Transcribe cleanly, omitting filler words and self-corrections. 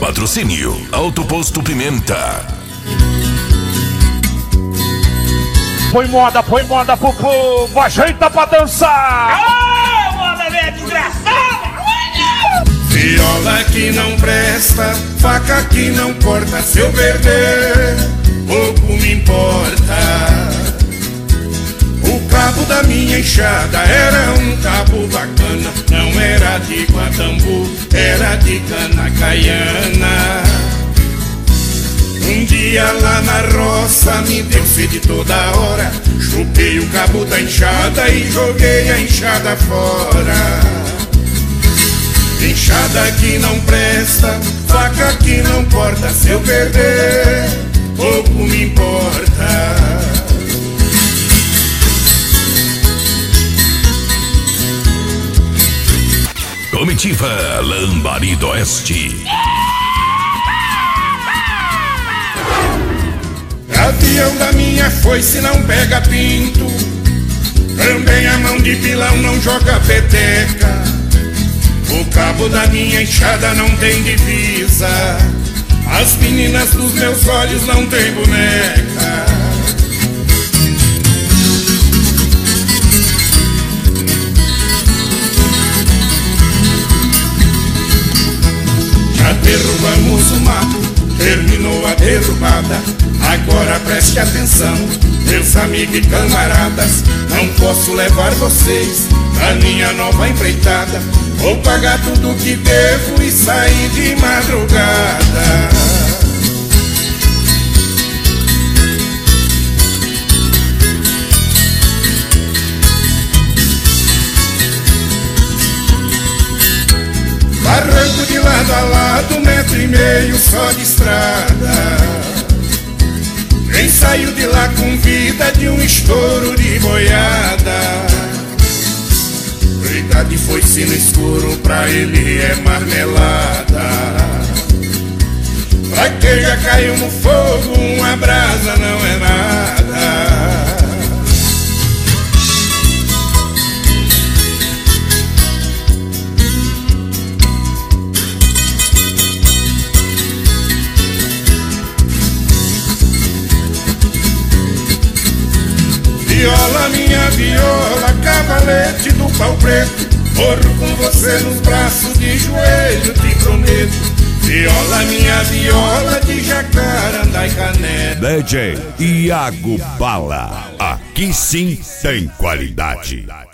Patrocínio Alto Posto Pimenta. Põe moda pro povo, ajeita pra dançar. Moda velha desgraçada. Viola que não presta, faca que não corta. Se eu perder, pouco me importa. O cabo da minha enxada era um cabo bacana. Não era de guatambu, era de cana caiana. Um dia lá na roça me deu sede toda hora. Chupei o cabo da enxada e joguei a enxada fora. Enxada que não presta, faca que não corta. Se eu perder, pouco me importa. Comitiva Lambari do Oeste. Avião da minha foice não pega pinto. Também a mão de pilão não joga peteca. O cabo da minha enxada não tem divisa. As meninas dos meus olhos não tem boneca. Já derrubamos o mato, terminou a derrubada. Agora preste atenção, meus amigos e camaradas. Não posso levar vocês na minha nova empreitada. Vou pagar tudo que devo e sair de madrugada. Barranco de lado a lado, 1,5 metro só de estrada. Quem saiu de lá com vida de um estouro de boiada. Briga de foice no escuro, pra ele é marmelada. Pra quem já caiu no fogo, uma brasa não é nada. Viola, minha viola, cavalete do pau preto. Corro com você nos braços, de joelho te prometo. Viola, minha viola, de jacarandá e caneta. DJ Iago Bala, aqui sim tem qualidade.